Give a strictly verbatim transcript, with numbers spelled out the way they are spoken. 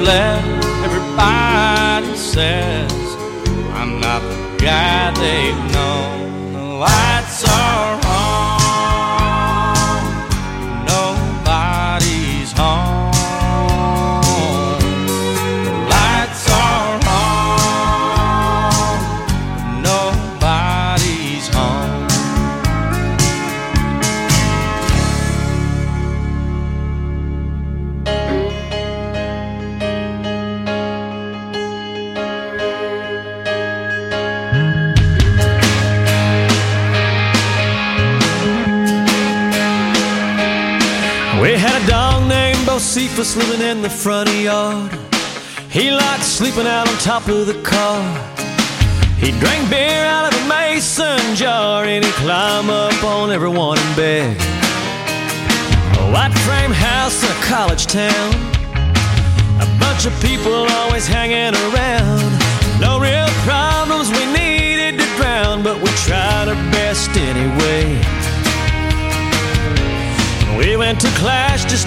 left, everybody says I'm not the guy they've known. The lights are on, nobody's home. The lights are on, nobody's home. We had a dog named Bocephus living in the front yard. He liked sleeping out on top of the car. He drank beer out of a mason jar, and he'd climb up on everyone in bed. A white frame house in a college town, a bunch of people always hanging around. No real problems we needed to drown, but we tried our best anyway. We went to class just